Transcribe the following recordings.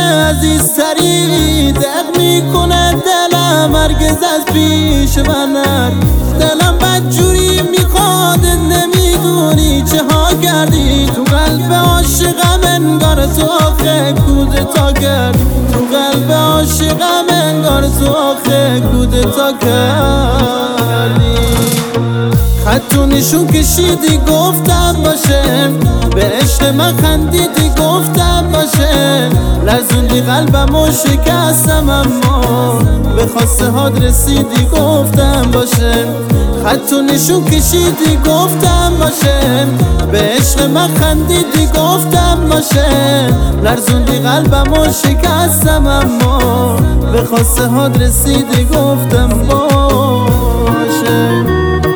عزیزتری دق میکنه دلم، هرگز از پیش من نر. دلم بدجوری میخواد، نمیدونی چه ها کردی تو قلب عاشقم، انگار تو آخه کودتا کردی تو قلب عاشقم، انگار تو آخه کودتا کردی. خط و نشون کشیدی گفتم باشه، به عشق من خندیدی گفتم باشه، لرزوندی قلبم و شکستم اما به خواسته هات رسیدی گفتم باشه. خط و نشون کشیدی گفتم باشه، به عشق من خندیدی گفتم باشه، لرزوندی قلبم و شکستم اما به خواسته هات رسیدی گفتم باشه.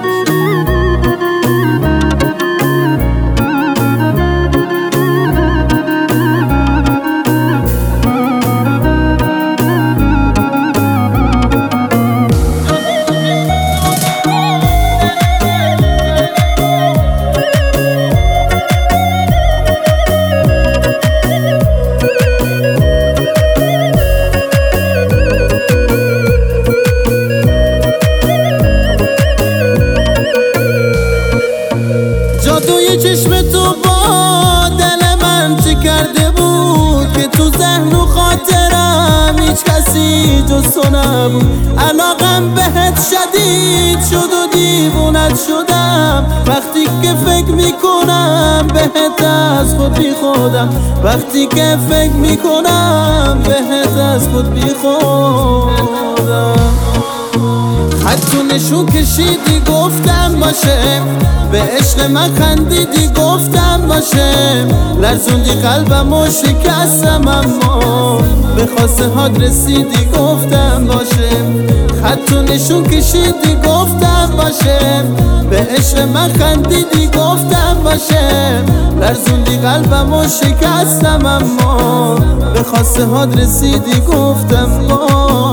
جادوی چشم تو با دل من چه کرده بود که تو ذهن و خاطرم هیچ کسی جز تو نبود. علاقم بهت شدید شد و دیوونت شدم، وقتی که فکر میکنم بهت از خود بی خودم، وقتی که فکر میکنم بهت از خود بی خودم. خط و نشون کشیدی گفتم باشه، به عشق من خندیدی گفتم باشه، لرزوندی قلبم و شکستم اما به خواسته هات رسیدی گفتم باشه. خط و نشون کشیدی گفتم باشه، به عشق من خندیدی گفتم باشه، لرزوندی قلبم و شکستم اما به خواسته هات رسیدی گفتم باشه.